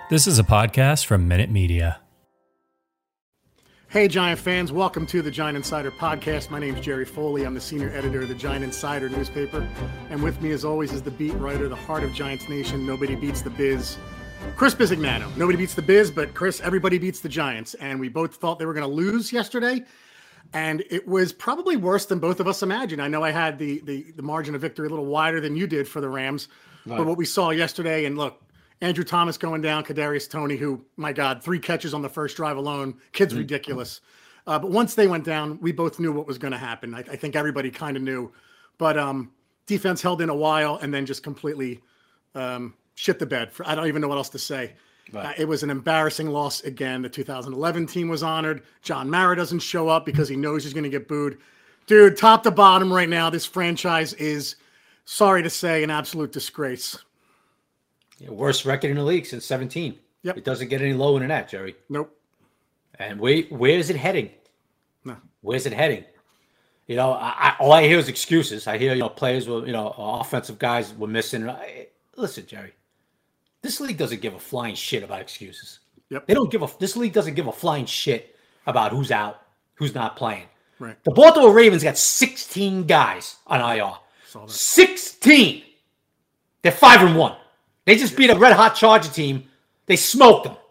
This is a podcast from Minute Media. Hey, Giant fans. Welcome to the Giant Insider Podcast. My name is Jerry Foley. I'm the senior editor of the Giant Insider newspaper. And with me, as always, is the beat writer, the heart of Giants Nation. Nobody beats the biz. Chris Bisignano. Nobody beats the biz, but Chris, everybody beats the Giants. And we both thought they were going to lose yesterday. And it was probably worse than both of us imagined. I know I had the margin of victory a little wider than you did for the Rams. Right. But what we saw yesterday, and look, Andrew Thomas going down, Kadarius Toney, who, my God, 3 catches on the first drive alone. Kid's ridiculous. But once they went down, we both knew what was going to happen. I think everybody kind of knew. But defense held in a while and then just completely shit the bed. I don't even know what else to say. Right. It was an embarrassing loss again. The 2011 team was honored. John Mara doesn't show up because he knows he's going to get booed. Dude, top to bottom right now, this franchise is, sorry to say, an absolute disgrace. Yeah, worst record in the league since 17. Yep. It doesn't get any lower than that, Jerry. Nope. And where is it heading? No. Where's it heading? You know, all I hear is excuses. I hear, players were, offensive guys were missing. Listen, Jerry, this league doesn't give a flying shit about excuses. Yep. This league doesn't give a flying shit about who's out, who's not playing. Right. The Baltimore Ravens got 16 guys on IR. 16. They're 5-1. They just beat a red-hot Charger team. They smoked them.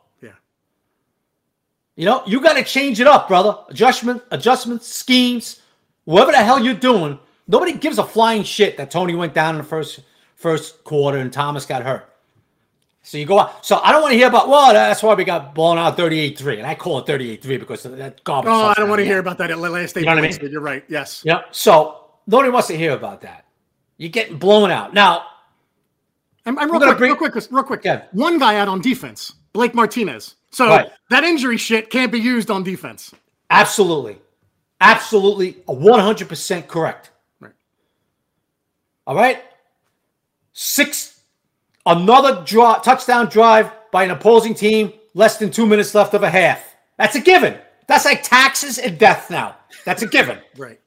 Yeah. You got to change it up, brother. Adjustments, schemes, whatever the hell you're doing. Nobody gives a flying shit that Toney went down in the first quarter and Thomas got hurt. So you go out. So I don't want to hear about, well, that's why we got blown out 38-3. And I call it 38-3 because of that garbage. Oh, I don't want to hear about that at last day. You know what I mean? You're right. Yes. Yeah. So nobody wants to hear about that. You're getting blown out. Now, I'm real quick. Yeah. One guy out on defense, Blake Martinez. So That injury shit can't be used on defense. Absolutely. 100% correct. Right. All right. Another touchdown drive by an opposing team, less than 2 minutes left of a half. That's a given. That's like taxes and death now. That's a given. Right.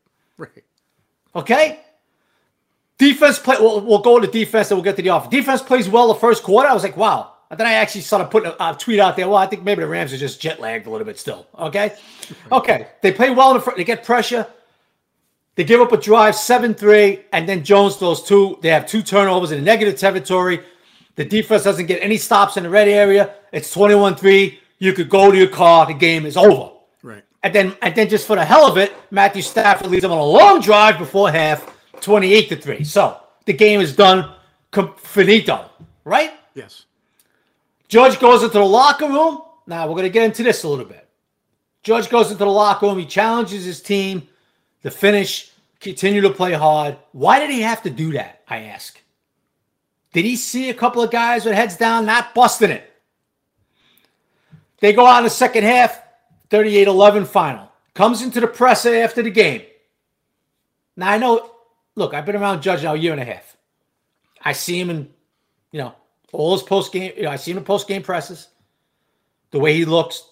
Okay? Defense play. We'll go to defense and we'll get to the offense. Defense plays well the first quarter. I was like, wow. And then I actually started putting a tweet out there. Well, I think maybe the Rams are just jet lagged a little bit still. Okay? Okay. They play well in the front. They get pressure. They give up a drive, 7-3, and then Jones throws 2. They have 2 turnovers in negative territory. The defense doesn't get any stops in the red area. It's 21-3. You could go to your car. The game is over. Right. And then just for the hell of it, Matthew Stafford leads them on a long drive before half. 28-3. So the game is done. Finito. Right? Yes. Judge goes into the locker room. Now we're going to get into this a little bit. Judge goes into the locker room. He challenges his team to finish, continue to play hard. Why did he have to do that, I ask? Did he see a couple of guys with heads down not busting it? They go out in the second half, 38-11 final. Comes into the presser after the game. Now I know. Look, I've been around Judge now a year and a half. I see him in, all his post-game, I see him in post-game presses, the way he looks.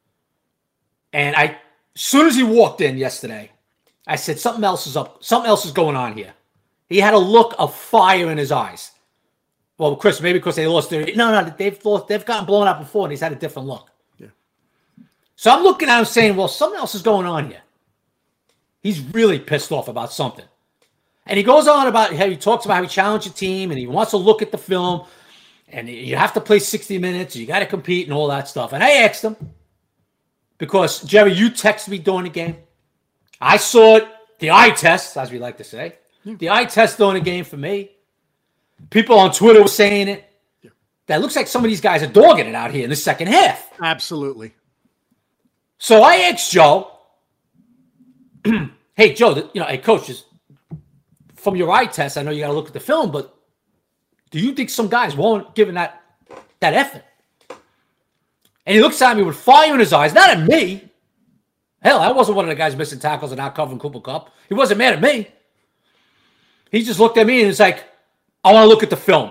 And as soon as he walked in yesterday, I said, something else is up. Something else is going on here. He had a look of fire in his eyes. Well, Chris, maybe because they lost their, no, they've gotten blown out before and he's had a different look. Yeah. So I'm looking at him saying, well, something else is going on here. He's really pissed off about something. And he goes on about how he talks about how he challenged the team and he wants to look at the film and you have to play 60 minutes. You got to compete and all that stuff. And I asked him because, Jerry, you texted me during the game. I saw it, the eye test, as we like to say. The eye test during the game for me. People on Twitter were saying it. Yeah. That looks like some of these guys are dogging it out here in the second half. Absolutely. So I asked Joe, hey, Joe, hey, coach, from your eye test, I know you got to look at the film, but do you think some guys won't give that effort? And he looks at me with fire in his eyes, not at me. Hell, I wasn't one of the guys missing tackles and not covering Cooper Kupp. He wasn't mad at me. He just looked at me and was like, I want to look at the film.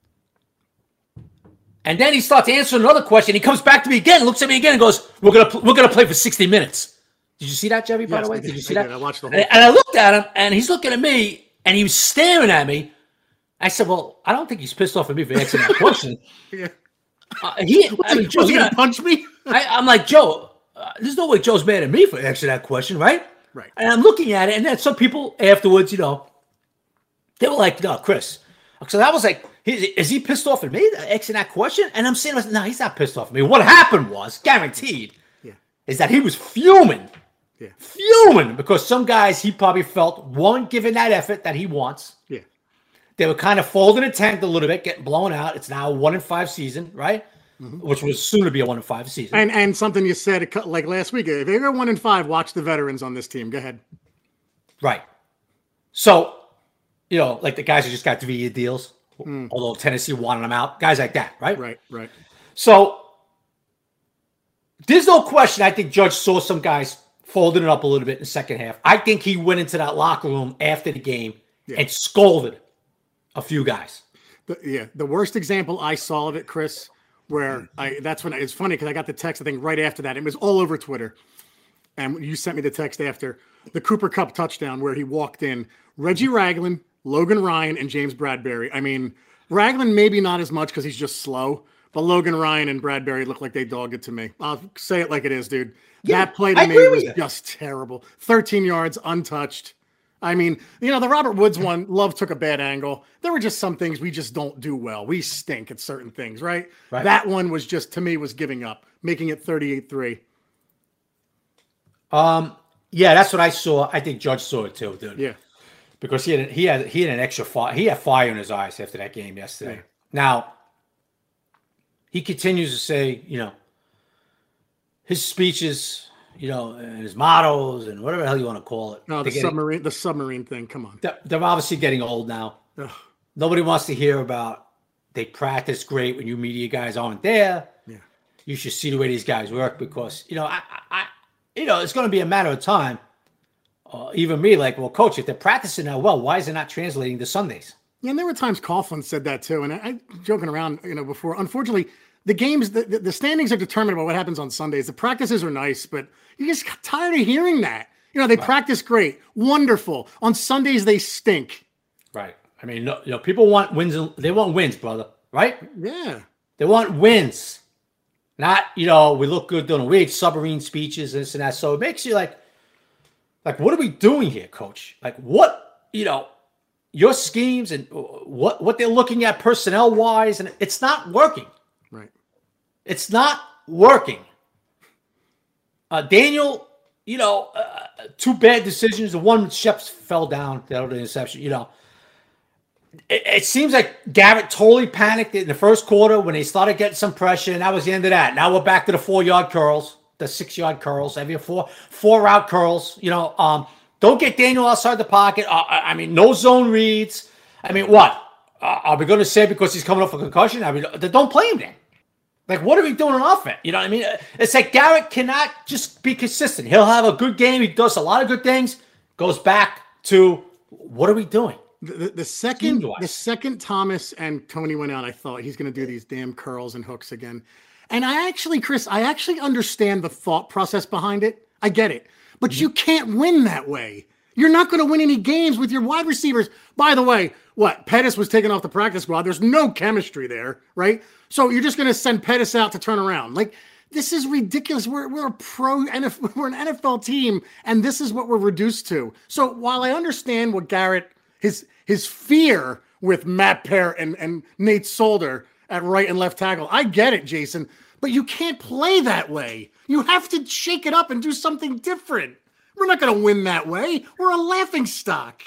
And then he starts answering another question. He comes back to me again, looks at me again, and goes, "We're gonna play for 60 minutes." Did you see that, Jerry? By the way, did you see that? I watched the whole. And I looked at him, and he's looking at me, and he was staring at me. I said, "Well, I don't think he's pissed off at me for answering that question." Yeah. I mean, Joe, Was he going to punch me? I'm like, Joe, there's no way Joe's mad at me for answering that question, right? Right. And I'm looking at it, and then some people afterwards, they were like, no, Chris. So I was like, is he pissed off at me asking that question? And I'm saying, no, he's not pissed off at me. What happened was, guaranteed, is that he was fuming. Yeah. Fuming because some guys he probably felt weren't giving that effort that he wants. Yeah. They were kind of folding the tent a little bit, getting blown out. It's now a 1-5 season, right? Mm-hmm. Which was soon to be a 1-5 season. And something you said like last week, if you're 1-5, watch the veterans on this team. Go ahead. Right. So, like the guys who just got 3-year deals, although Tennessee wanted them out, guys like that, right? Right. So there's no question. I think Judge saw some guys folding it up a little bit in the second half. I think he went into that locker room after the game and scolded a few guys. The worst example I saw of it, Chris, where that's when it's funny because I got the text, I think, right after that. It was all over Twitter. And you sent me the text after the Cooper Kupp touchdown where he walked in. Reggie Ragland, Logan Ryan, and James Bradbury. I mean, Ragland maybe not as much because he's just slow, but Logan Ryan and Bradbury look like they dogged it to me. I'll say it like it is, dude. Yeah, that play to me was just terrible. 13 yards, untouched. I mean, the Robert Woods one, Love took a bad angle. There were just some things we just don't do well. We stink at certain things, right? That one was just, to me, was giving up, making it 38-3. Yeah, that's what I saw. I think Judge saw it too, dude. Yeah. Because he had an extra fire. He had fire in his eyes after that game yesterday. Yeah. Now, he continues to say, his speeches, and his mottos and whatever the hell you want to call it. No, the submarine thing. Come on. They're obviously getting old now. Ugh. Nobody wants to hear about they practice great when you media guys aren't there. Yeah. You should see the way these guys work because, it's going to be a matter of time. Even me, like, well, coach, if they're practicing that well, why is it not translating to Sundays? Yeah, and there were times Coughlin said that too. And I joking around, before. Unfortunately, the games, the standings are determined by what happens on Sundays. The practices are nice, but you just got tired of hearing that. They practice great, wonderful. On Sundays, they stink. Right. I mean, people want wins. They want wins, brother. Right? Yeah. They want wins. Not, we look good doing weird submarine speeches, this and that. So it makes you like, what are we doing here, coach? Like, what, your schemes and what they're looking at personnel-wise, and it's not working. Right. It's not working. Daniel, two bad decisions. The one Sheps fell down, the other interception, It seems like Garrett totally panicked in the first quarter when they started getting some pressure, and that was the end of that. Now we're back to the 4-yard curls, the 6-yard curls, every four route curls. Don't get Daniel outside the pocket. No zone reads. I mean, what? Are we going to say because he's coming off a concussion? Don't play him then. Like, what are we doing on offense? You know what I mean? It's like Garrett cannot just be consistent. He'll have a good game. He does a lot of good things. Goes back to, what are we doing? The second Thomas and Tony went out, I thought he's going to do these damn curls and hooks again. And Chris, I actually understand the thought process behind it. I get it. But you can't win that way. You're not going to win any games with your wide receivers. By the way, Pettis was taken off the practice squad. There's no chemistry there, right? So you're just going to send Pettis out to turn around. Like, this is ridiculous. We're an NFL team, and this is what we're reduced to. So while I understand what Garrett, his fear with Matt Pear and Nate Solder at right and left tackle, I get it, Jason. But you can't play that way. You have to shake it up and do something different. We're not going to win that way. We're a laughingstock.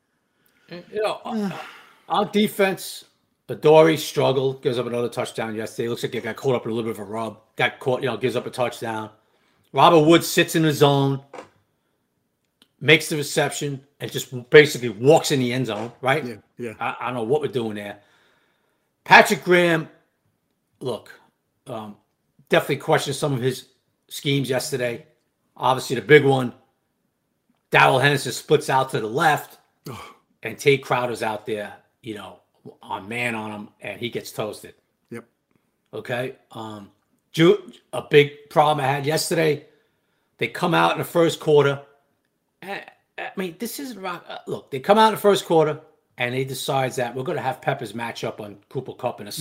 Our defense, Adoree struggled, gives up another touchdown yesterday. Looks like he got caught up in a little bit of a rub. Got caught, gives up a touchdown. Robert Woods sits in the zone, makes the reception, and just basically walks in the end zone, right? Yeah. I don't know what we're doing there. Patrick Graham, look, definitely questioned some of his schemes yesterday. Obviously, the big one, Darrell Henderson splits out to the left, and Tate Crowder's out there, on man on him, and he gets toasted. Yep. Okay. A big problem I had yesterday, they come out in the first quarter. This isn't rock. Look, they come out in the first quarter, and they decide that we're going to have Peppers match up on Cooper Kupp in a slot.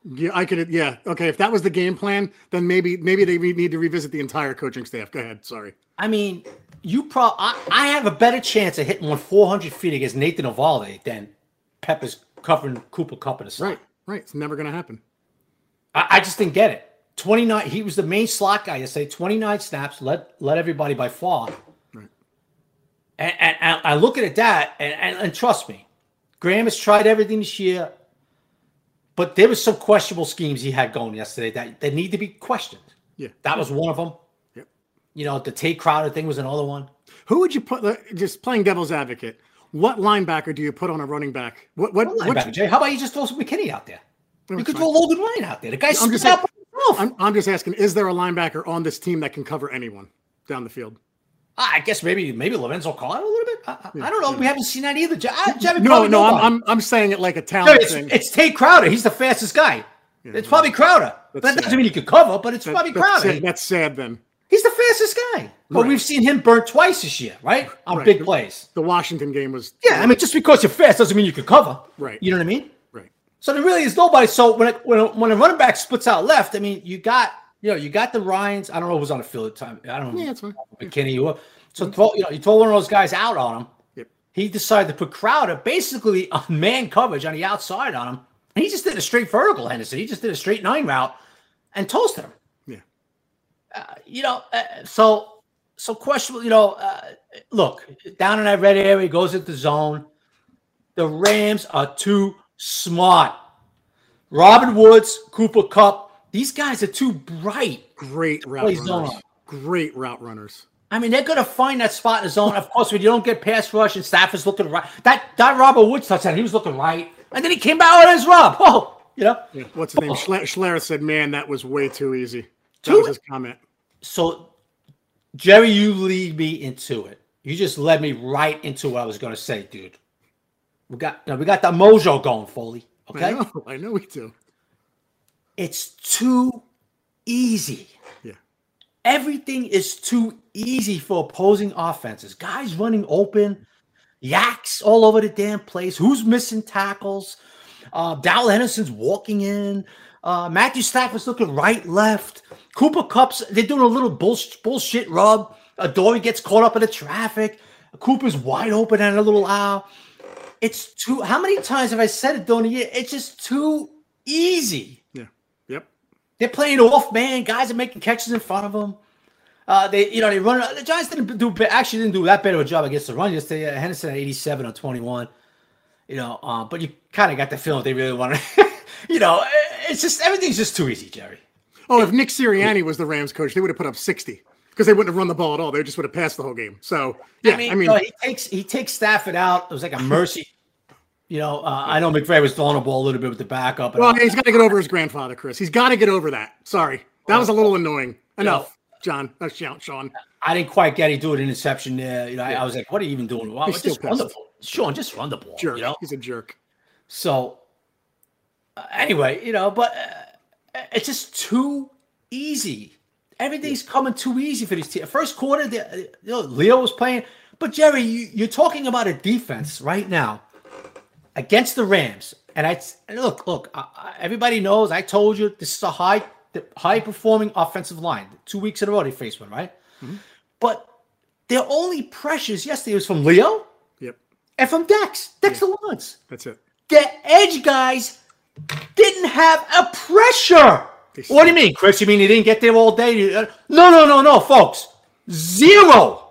Yeah, I could. Yeah, okay. If that was the game plan, then maybe they need to revisit the entire coaching staff. Go ahead. Sorry. I mean, I have a better chance of hitting one 400 feet against Nathan Ovalde than Peppers covering Cooper Kupp in the slot. Right. It's never going to happen. I just didn't get it. 29. He was the main slot guy. You say 29 snaps, led everybody by far. Right. And I look at that, and trust me, Graham has tried everything this year, but there was some questionable schemes he had going yesterday that need to be questioned. Yeah, that was one of them. Yep. You know, the Tate Crowder thing was another one. Who would you put? Just playing devil's advocate. What linebacker do you put on a running back? What linebacker, Jay? How about you just throw some McKinney out there? You could fine. throw Logan Ryan out there. The guy's just out by himself. I'm just asking, is there a linebacker on this team that can cover anyone down the field? I guess maybe Lorenzo Carter a little bit. I don't know. Yeah. We haven't seen that either. I'm saying it like a talent thing. It's Tate Crowder. He's the fastest guy. Yeah, it's probably Crowder. That doesn't mean he could cover, but it's probably Crowder. That's sad then. He's the fastest guy. But we've seen him burnt twice this year, right? On big plays. The Washington game was... Yeah, I mean, just because you're fast doesn't mean you could cover. Right. You know what I mean? Right. So there really is nobody. So when a running back splits out left, I mean, you got the Ryans. I don't know who was on the field at the time. I don't know. Yeah, that's fine. McKinney. So you throw one of those guys out on him. Yep. He decided to put Crowder basically on man coverage on the outside on him. And he just did a straight vertical, Henderson. He just did a straight 9 route and toasted him. Yeah. So questionable, look, down in that red area, goes into zone. The Rams are too smart. Robin Woods, Cooper Kupp, these guys are too bright. Great route runners. Great route runners. I mean, they're going to find that spot in the zone. Of course, when you don't get pass rush and Stafford's looking right. That Robert Woods touchdown, he was looking right. And then he came out with his Rob. Oh, Yeah, what's his name? Schler said, man, that was way too easy. That was his comment. So, Jerry, you lead me into it. You just led me right into what I was going to say, dude. We got the mojo going, Foley. Okay? I know we do. It's too easy. Yeah. Everything is too easy for opposing offenses. Guys running open, yaks all over the damn place. Who's missing tackles? Darrell Henderson's walking in. Matthew Stafford's looking right, left. Cooper Kupp's, they're doing a little bullshit rub. Adoree gets caught up in the traffic. Cooper's wide open and a little owl. It's too, how many times have I said it during the year? It's just too easy. Yeah. Yep. They're playing off man. Guys are making catches in front of them. They run. The Giants didn't do that bad of a job against the run yesterday. Henderson at 87 on 21. But you kind of got the feeling they really want to. It's just everything's just too easy, Jerry. Oh, if Nick Sirianni was the Rams coach, they would have put up 60 because they wouldn't have run the ball at all. They just would have passed the whole game. So yeah, he takes Stafford out. It was like a mercy. I know McVay was throwing the ball a little bit with the backup. Well, he's got to get over his grandfather, Chris. He's got to get over that. Sorry, that was a little annoying. Enough, John. Sean. I didn't quite get it. Do an interception there. I was like, what are you even doing? Wow, just run the ball. Sean, just run the ball. Jerk. He's a jerk. So anyway, but it's just too easy. Everything's coming too easy for these teams. First quarter, Leo was playing. But, Jerry, you're talking about a defense right now against the Rams. And look, everybody knows, I told you, this is a high-performing offensive line. 2 weeks in a row they faced one, right? Mm-hmm. But their only pressures yesterday was from Leo and from Dexter Lawrence. That's it. The edge guys didn't have a pressure. What do you mean, Chris? You mean he didn't get there all day? No, folks. 0.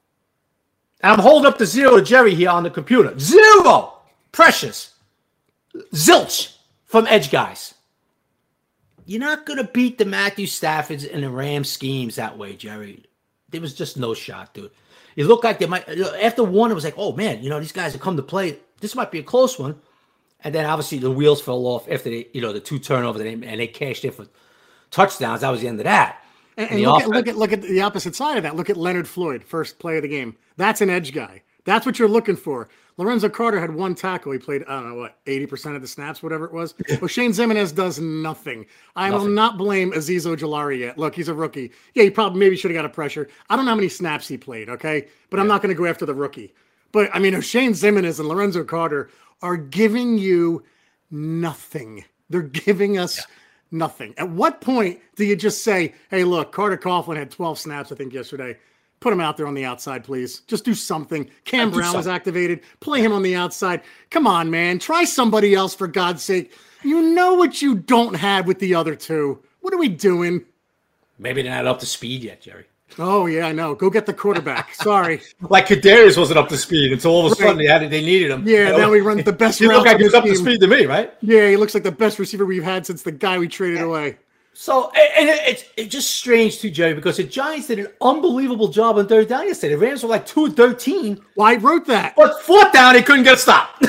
I'm holding up the 0 to Jerry here on the computer. 0 pressures. Zilch from edge guys. You're not going to beat the Matthew Staffords and the Rams schemes that way, Jerry. There was just no shot, dude. It looked like they might. After one, it was like, oh, man, these guys have come to play. This might be a close one. And then, obviously, the wheels fell off after the 2 turnovers and they cashed in for touchdowns. That was the end of that. And look at the opposite side of that. Look at Leonard Floyd, first play of the game. That's an edge guy. That's what you're looking for. Lorenzo Carter had 1 tackle. He played, 80% of the snaps, whatever it was. Shane Zimenez does nothing. I will not blame Azeez Ojulari yet. Look, he's a rookie. Yeah, he maybe should have got a pressure. I don't know how many snaps he played, okay? But I'm not going to go after the rookie. But, Shane Zimenez and Lorenzo Carter are giving you nothing. They're giving us nothing. At what point do you just say, hey, look, Carter Coughlin had 12 snaps, I think, yesterday. Put him out there on the outside, please. Just do something. Cam Brown was activated. Play him on the outside. Come on, man. Try somebody else, for God's sake. You know what you don't have with the other two. What are we doing? Maybe they're not up to speed yet, Jerry. Oh, yeah, I know. Go get the quarterback. Sorry. Like Kadarius wasn't up to speed until all of a sudden they needed him. Yeah, now he runs the best route. He looked like he was up to speed to me, right? Yeah, he looks like the best receiver we've had since the guy we traded away. So, and it's just strange too, Jerry, because the Giants did an unbelievable job on third down yesterday. The Rams were like 2-13. Well, I wrote that. But fourth down, they couldn't get a stop. But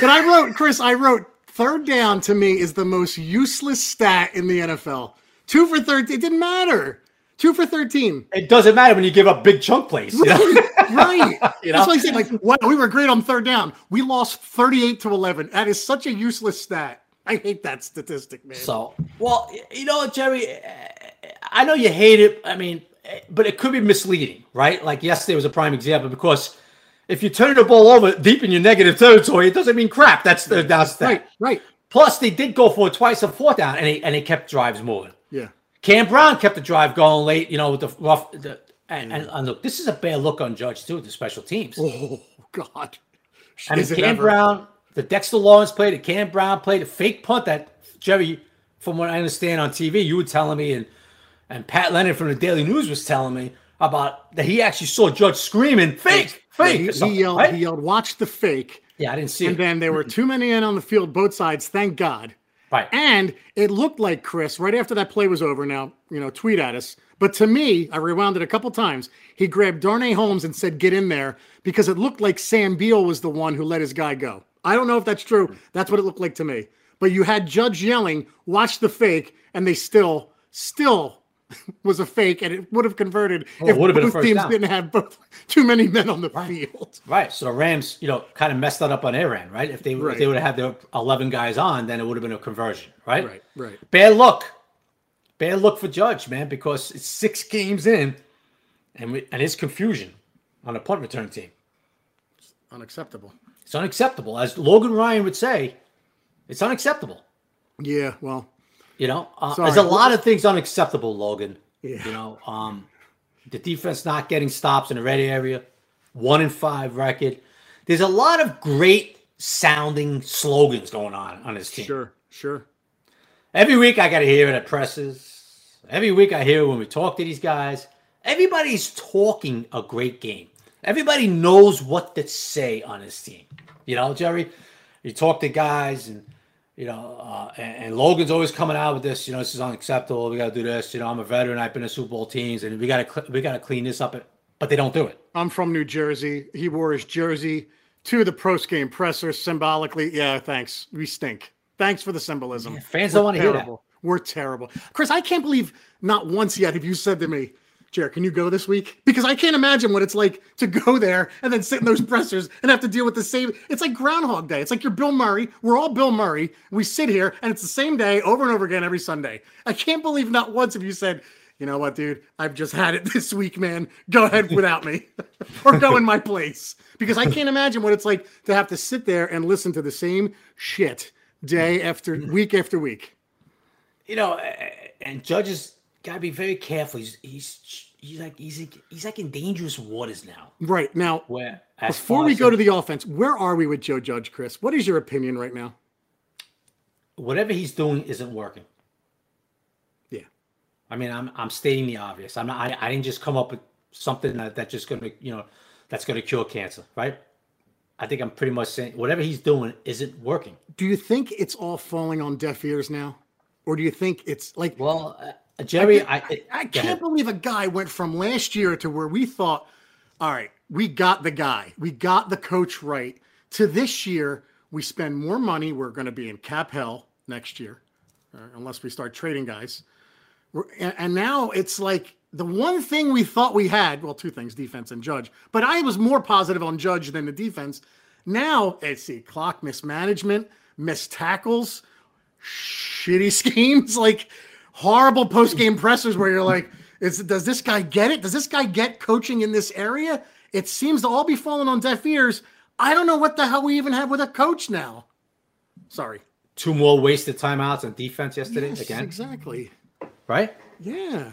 I wrote, third down to me is the most useless stat in the NFL. 2 for 13. It didn't matter. 2 for 13. It doesn't matter when you give up big chunk plays. You know? Right. You That's know? why I said, like, wow, we were great on third down. We lost 38-11. That is such a useless stat. I hate that statistic, man. So, well, you know what, Jerry? I know you hate it. I mean, but it could be misleading, right? Like yesterday was a prime example, because if you turn the ball over deep in your negative territory, it doesn't mean crap. That's that. Right. Plus, they did go for it twice on fourth down, and they kept drives moving. Yeah. Cam Brown kept the drive going late, you know, with the rough. And look, this is a bad look on Judge too, the special teams. Oh God! I mean, Cam Brown, the Dexter Lawrence played it. Cam Brown played a fake punt that Jerry, from what I understand on TV, you were telling me, and Pat Leonard from the Daily News was telling me about that he actually saw Judge screaming, "Fake!" He yelled, "Watch the fake!" Yeah, I didn't see it. And then there were too many in on the field, both sides. Thank God. Right. And it looked like, Chris, right after that play was over, now, tweet at us. But to me, I rewound it a couple times. He grabbed Darnay Holmes and said, get in there, because it looked like Sam Beal was the one who let his guy go. I don't know if that's true. That's what it looked like to me. But you had Judge yelling, watch the fake, and they still was a fake, and it would have converted if both teams didn't have too many men on the field. Right. So the Rams, kind of messed that up on their end, right? If they would have had their 11 guys on, then it would have been a conversion, right? Right. Bad luck for Judge, man, because it's 6 games in, and his confusion on the punt return team. Unacceptable. It's unacceptable. As Logan Ryan would say, it's unacceptable. Yeah, well. There's a lot of things unacceptable, Logan. Yeah. The defense not getting stops in the red area, 1-5 record. There's a lot of great sounding slogans going on this team. Sure. Every week I got to hear it at presses. Every week I hear it when we talk to these guys. Everybody's talking a great game. Everybody knows what to say on this team. Jerry, you talk to guys and and Logan's always coming out with this, this is unacceptable. We got to do this. I'm a veteran. I've been to Super Bowl teams, and we got to clean this up. But they don't do it. I'm from New Jersey. He wore his jersey to the post-game presser symbolically. Yeah, thanks. We stink. Thanks for the symbolism. Yeah, fans don't want to hear that. We're terrible. Chris, I can't believe not once yet have you said to me, Jared, can you go this week? Because I can't imagine what it's like to go there and then sit in those pressers and have to deal with the same. It's like Groundhog Day. It's like you're Bill Murray. We're all Bill Murray. We sit here and it's the same day over and over again every Sunday. I can't believe not once have you said, you know what, dude? I've just had it this week, man. Go ahead without me or go in my place. Because I can't imagine what it's like to have to sit there and listen to the same shit day after week after week. And judges got to be very careful. He's like in dangerous waters now. Right. Now, before we go to the offense, where are we with Joe Judge, Chris? What is your opinion right now? Whatever he's doing isn't working. Yeah. I mean, I'm stating the obvious. I didn't just come up with something that's just going to, that's going to cure cancer, right? I think I'm pretty much saying whatever he's doing isn't working. Do you think it's all falling on deaf ears now? Or do you think it's like... Well, Jerry, I can't believe a guy went from last year to where we thought, all right, we got the guy. We got the coach right. To this year, we spend more money. We're going to be in cap hell next year, unless we start trading guys. And now it's like the one thing we thought we had, well, 2 things, defense and Judge. But I was more positive on Judge than the defense. Now, let's see, clock mismanagement, missed tackles, shitty schemes, like horrible post-game pressers where you're like, does this guy get it? Does this guy get coaching in this area? It seems to all be falling on deaf ears. I don't know what the hell we even have with a coach now. Sorry. 2 more wasted timeouts on defense yesterday Yes, again. exactly. Right? Yeah.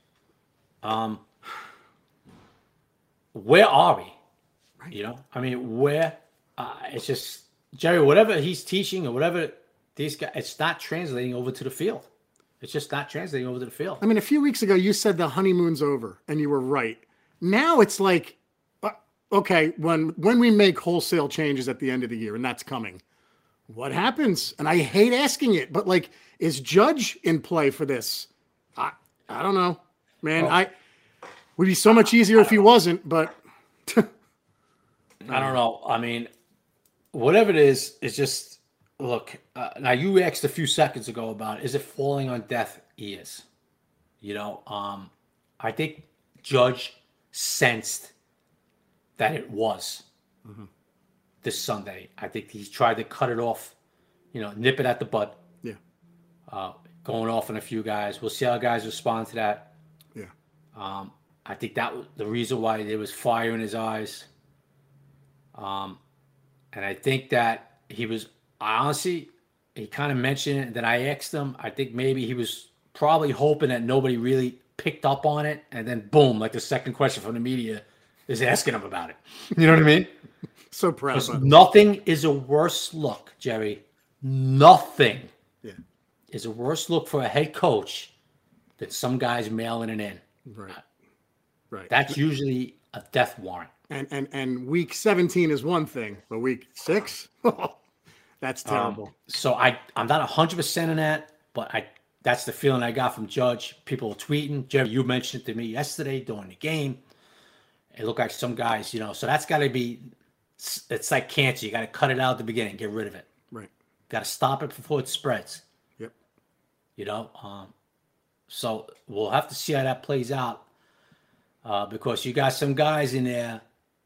Where are we? Right. You know, I mean, where? It's just Jerry. Whatever he's teaching or whatever these guys, it's not translating over to the field. It's just not translating over to the field. I mean, a few weeks ago, you said the honeymoon's over, and you were right. Now it's like, okay, when we make wholesale changes at the end of the year, and that's coming, what happens? And I hate asking it, but like, is Judge in play for this? I don't know, man. Would be so much easier if he wasn't, but I don't know. I mean, whatever it is, it's just look. Now you asked a few seconds ago about is it falling on deaf ears? You know, I think Judge sensed that it was this Sunday. I think he tried to cut it off, you know, nip it at the bud. yeah, Going off on a few guys. We'll see how guys respond to that. yeah. I think that was the reason why there was fire in his eyes. And I think that he kind of mentioned it. And then I asked him, I think maybe he was probably hoping that nobody really picked up on it. And then boom, like the second question from the media is asking him about it. You know what I mean? So proud of him. Nothing is a worse look, Jerry. Nothing is a worse look for a head coach than some guys mailing it in. Right. That's usually a death warrant. And week 17 is one thing, but week 6, that's terrible. So I'm not 100% in that, but that's the feeling I got from Judge. People were tweeting. Jerry, you mentioned it to me yesterday during the game. It looked like some guys, you know, so that's got to be, it's like cancer. You got to cut it out at the beginning, get rid of it. Right. Got to stop it before it spreads. Yep. You know, so we'll have to see how that plays out because you got some guys in there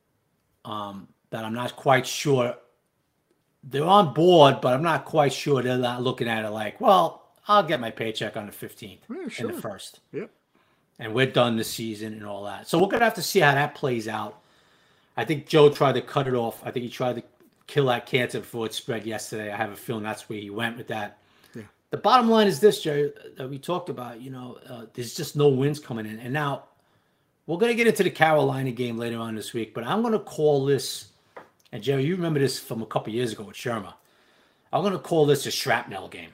that I'm not quite sure they're on board, but I'm not quite sure they're not looking at it like, well, I'll get my paycheck on the 15th in the first. Yep. And we're done this season and all that. So we're going to have to see how that plays out. I think Joe tried to cut it off. I think he tried to kill that cancer before it spread yesterday. I have a feeling that's where he went with that. Yeah. The bottom line is this, Jerry, that we talked about, you know, there's just no wins coming in. And now we're going to get into the Carolina game later on this week, but I'm going to call this, and Jerry, you remember this from a couple years ago with Sherma. I'm going to call this a shrapnel game.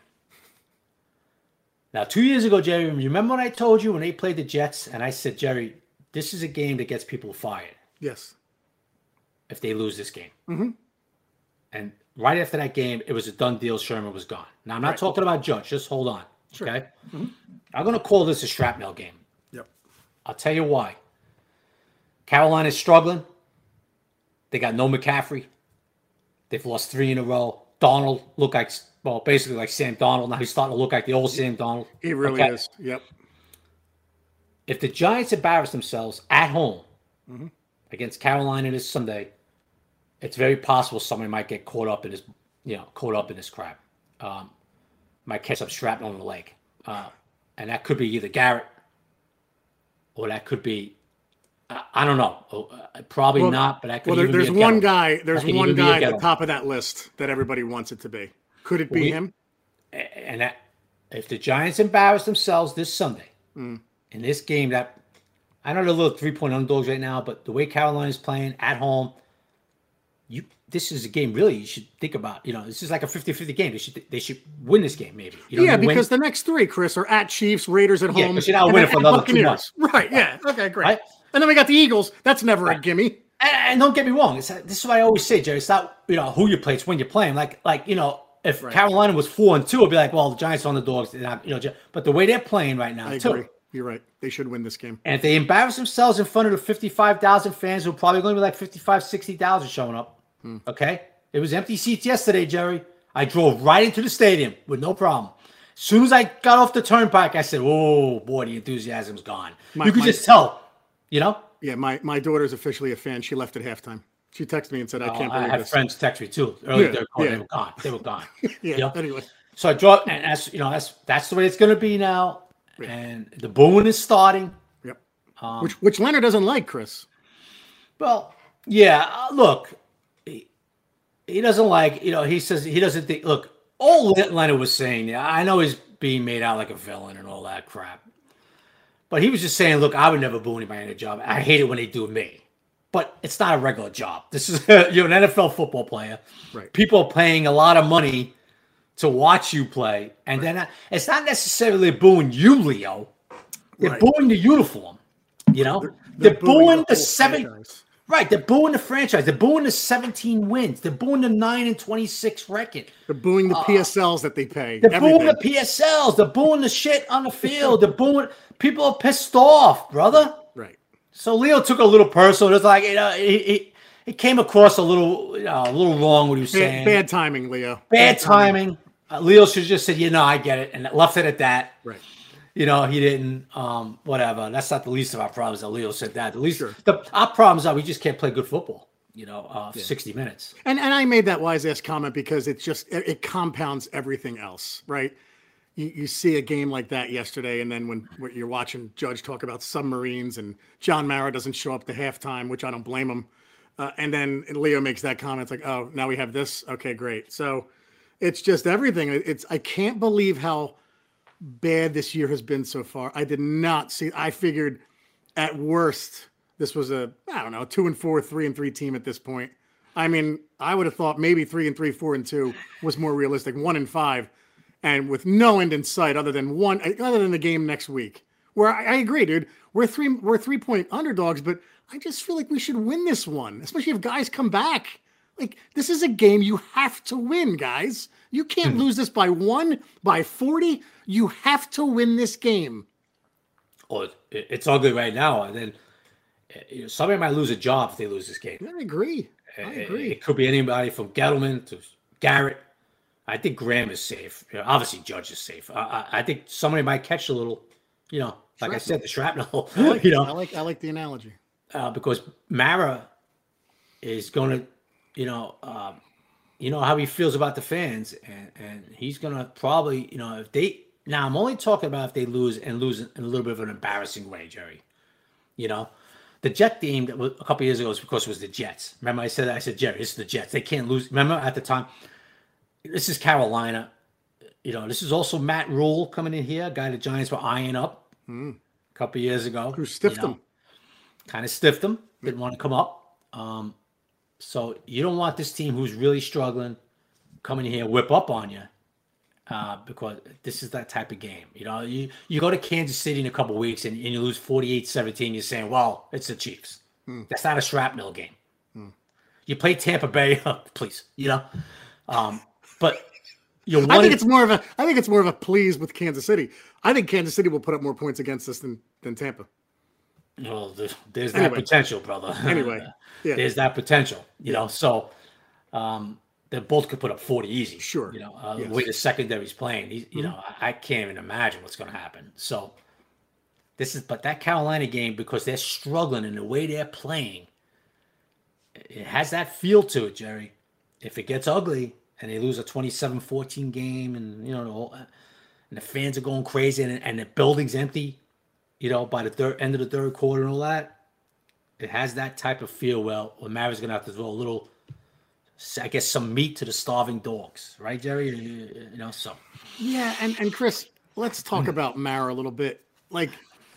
Now, 2 years ago, Jerry, remember when I told you when they played the Jets, and I said, Jerry, this is a game that gets people fired. Yes. If they lose this game. Mm-hmm. And right after that game, it was a done deal. Sherman was gone. Now, I'm not talking about Judge. Just hold on. Sure. Okay? Mm-hmm. I'm going to call this a shrapnel game. Yep. I'll tell you why. Carolina's struggling. They got no McCaffrey. They've lost 3 in a row. Donald looked like, well, basically like Sam Donald. Now he's starting to look like the old Sam Donald. He really is. Yep. If the Giants embarrass themselves at home against Carolina this Sunday, it's very possible somebody might get caught up in this crap. Might catch up shrapnel on the leg. And that could be either Garrett or that could be, I don't know. Probably not, but that could even there's be one guy. There's one guy at the Gettle. top of that list that everybody wants it to be. Could it be him? And that, if the Giants embarrass themselves this Sunday in this game, that I know they're a little 3-point underdogs right now, but the way Carolina's playing at home, this is a game really you should think about. You know, this is like a 50-50 game. They should win this game maybe. Because the next 3, Chris, are at Chiefs, Raiders at home. Yeah, because you're not winning for another 2 months. Right, yeah. Okay, great. Right? And then we got the Eagles. That's never a gimme. And don't get me wrong. This is what I always say, Jerry. It's not, who you play. It's when you're playing. Like if Carolina was 4-2, I'd be like, well, the Giants are underdogs. But the way they're playing right now, I agree. You're right. They should win this game. And if they embarrass themselves in front of the 55,000 fans, who are probably going to be like 55, 60,000 showing up. Okay? It was empty seats yesterday, Jerry. I drove right into the stadium with no problem. As soon as I got off the turnpike, I said, oh, boy, the enthusiasm's gone. You could just tell, Yeah, my daughter's officially a fan. She left at halftime. She texted me and said, I can't believe I have friends text me, too. Earlier, they were gone. They were gone. Anyway. So I draw, and that's the way it's going to be now. Yeah. And the booing is starting. Yep. Which Leonard doesn't like, Chris. Well, yeah. Look, he doesn't like. He says he doesn't think. Look, all Leonard was saying, I know he's being made out like a villain and all that crap. But he was just saying, look, I would never boo anybody in a job. I hate it when they do me. But it's not a regular job. This is you're an NFL football player. Right. People are paying a lot of money to watch you play. And then it's not necessarily booing you, Leo. They're booing the uniform. You know? They're booing the 7. Right, they're booing the franchise. They're booing the 17 wins. They're booing the 9-26 record. They're booing the PSLs that they pay. They're booing the PSLs. They're booing the shit on the field. They're booing. People are pissed off, brother. Right. So Leo took a little personal. It's like it came across a little wrong what he was saying. Bad timing, Leo. Bad timing. Leo should have just said, I get it, and left it at that. Right. He didn't, whatever. That's not the least of our problems that Leo said that. The least, our problems are we just can't play good football, 60 minutes. And I made that wise-ass comment because it compounds everything else, right? You see a game like that yesterday, and then when you're watching Judge talk about submarines and John Mara doesn't show up to halftime, which I don't blame him. And then Leo makes that comment. It's like, oh, now we have this? Okay, great. So it's just everything. I can't believe how bad this year has been so far. I did not see. I figured at worst this was a 2-4, 3-3 team at this point. I mean, I would have thought maybe 3-3, 4-2 was more realistic. 1-5, and with no end in sight other than the game next week. Where I agree, dude. We're 3-point underdogs, but I just feel like we should win this one, especially if guys come back. Like, this is a game you have to win, guys. You can't lose this by 1, by 40. You have to win this game. Oh, it's ugly right now. And then somebody might lose a job if they lose this game. I agree. It could be anybody from Gettleman to Garrett. I think Graham is safe. Obviously, Judge is safe. I think somebody might catch a little, like shrapnel. I said, the shrapnel. I like the analogy. Because Mara is going to, how he feels about the fans, and he's going to probably, if they. Now, I'm only talking about if they lose in a little bit of an embarrassing way, Jerry. The Jet theme that was a couple years ago was because it was the Jets. Remember I said that? I said, Jerry, it's the Jets. They can't lose. Remember at the time? This is Carolina. This is also Matt Rule coming in here, a guy the Giants were eyeing up a couple years ago. Who stiffed him. Kind of stiffed him. Didn't want to come up. So you don't want this team who's really struggling coming in here, whip up on you. Because this is that type of game. You go to Kansas City in a couple of weeks and you lose 48-17. You're saying, well, it's the Chiefs. That's not a shrapnel game. You play Tampa Bay, please. But I think it's more of a please with Kansas City. I think Kansas City will put up more points against us than Tampa. Well, there's that potential, brother. Anyway, there's that potential. So. They both could put up 40 easy. Sure. The way the secondary's playing, I can't even imagine what's going to happen. So but that Carolina game, because they're struggling in the way they're playing, it has that feel to it, Jerry. If it gets ugly and they lose a 27-14 game and, and the fans are going crazy and the building's empty, by the end of the third quarter and all that, it has that type of feel. Well, Mara's going to have to throw a little, I guess, some meat to the starving dogs, right, Jerry? So. Yeah, and Chris, let's talk about Mara a little bit. Like,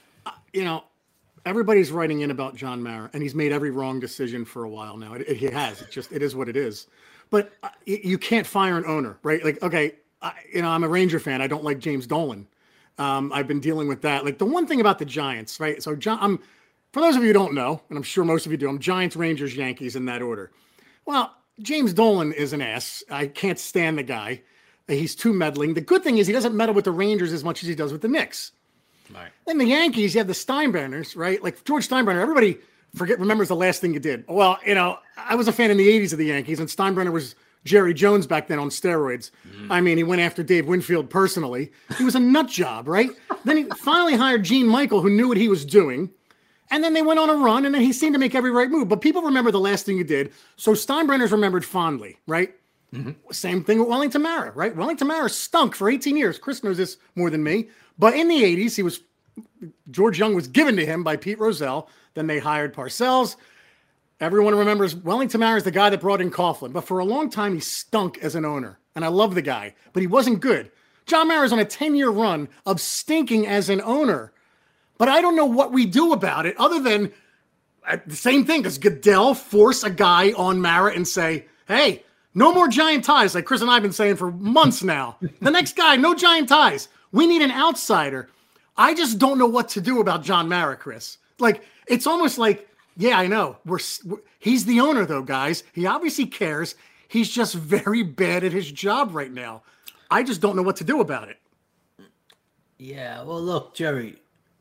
everybody's writing in about John Mara, and he's made every wrong decision for a while now. He has. It is what it is. But you can't fire an owner, right? Like, okay, I'm a Ranger fan. I don't like James Dolan. I've been dealing with that. Like, the one thing about the Giants, right? So, for those of you who don't know, and I'm sure most of you do, I'm Giants, Rangers, Yankees in that order. Well, James Dolan is an ass. I can't stand the guy. He's too meddling. The good thing is he doesn't meddle with the Rangers as much as he does with the Knicks. Right. Then the Yankees, you have the Steinbrenners, right? Like George Steinbrenner, everybody remembers the last thing you did. Well, I was a fan in the 80s of the Yankees, and Steinbrenner was Jerry Jones back then on steroids. I mean, he went after Dave Winfield personally. He was a nut job, right? Then he finally hired Gene Michael, who knew what he was doing. And then they went on a run, and then he seemed to make every right move. But people remember the last thing you did. So Steinbrenner's remembered fondly, right? Same thing with Wellington Mara, right? Wellington Mara stunk for 18 years. Chris knows this more than me. But in the 80s, George Young was given to him by Pete Rozelle. Then they hired Parcells. Everyone remembers Wellington Mara is the guy that brought in Coughlin. But for a long time, he stunk as an owner. and I love the guy, but he wasn't good. John Mara's on a 10-year run of stinking as an owner, but I don't know what we do about it other than the same thing. Does Goodell force a guy on Mara and say, hey, no more giant ties, like Chris and I have been saying for months now. The next guy, no giant ties. We need an outsider. I just don't know what to do about John Mara, Chris. Like, it's almost like, yeah, I know. He's the owner, though, guys. He obviously cares. He's just very bad at his job right now. I just don't know what to do about it. Yeah, well, look, Jerry,